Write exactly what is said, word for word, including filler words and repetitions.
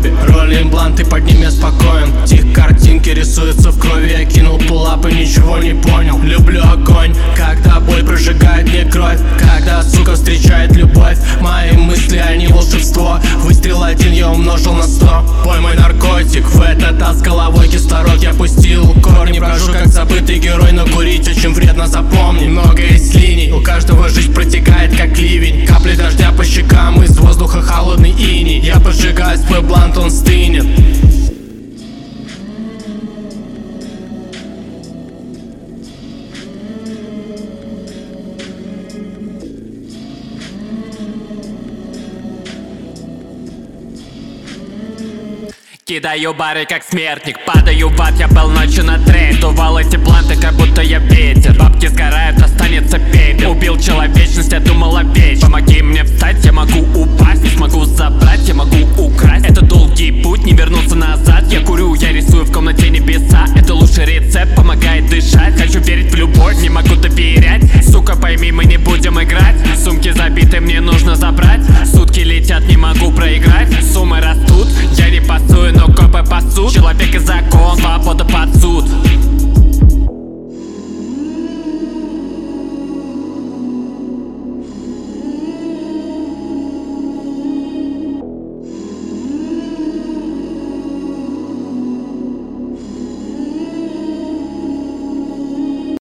хобби. Роли импланты, под ними спокоен. Тих картинки рисуются в крови. Я кинул пулап и ничего не понял. Люблю огонь, когда боль прожигает мне кровь. Когда сука встречает любовь. Мои мысли, они волшебство. Выстрел один я умножил на сто. Бой мой наркотик, в этот таз головой кислород я пустил. Корни брожу как забытый герой. Но курить очень вредно, запомни. Много есть линий, у каждого жизнь протекает как ливень. Капли дождя по щекам, из воздуха холодный иней. Я поджигаю свой блант, он стынет. Кидаю бары как смертник, падаю в ад, я был ночью на трейн. Дувал эти планты, как будто я ветер. Бабки сгорают, останется пепел. Убил человечность, я думал о вече. Помоги мне встать, я могу упасть. Не смогу забрать, я могу украсть. Это долгий путь, не вернуться назад. Я курю, я рисую в комнате небеса. Это лучший рецепт, помогает дышать. Хочу верить в любовь, не могу доверять. Сука, пойми, мы не будем играть. Сумки забиты, мне нужно забрать. Сутки летят, не могу проиграть. Суммы растут, я не пасую, но копы пасут. Человек и закон, свобода под суд.